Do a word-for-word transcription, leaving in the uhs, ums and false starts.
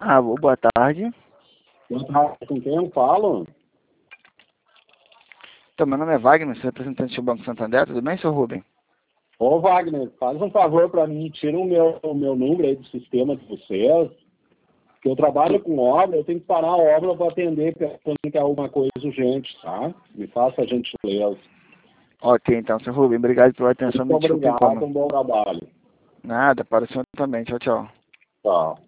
Alô, boa tarde. Boa tarde, com quem eu falo? Então, meu nome é Wagner, sou representante do Banco Santander. Tudo bem, senhor Rubem? Ô Wagner, faz um favor para mim, tira o meu, o meu número aí do sistema de vocês, que eu trabalho com obra, eu tenho que parar a obra para atender quando quer alguma coisa urgente, tá? Me faça a gentileza. Ok, então, senhor Rubem, obrigado pela atenção. Muito Me desculpe o obrigado, incômodo. um bom trabalho. Nada, para o senhor também. Tchau, tchau. Tchau.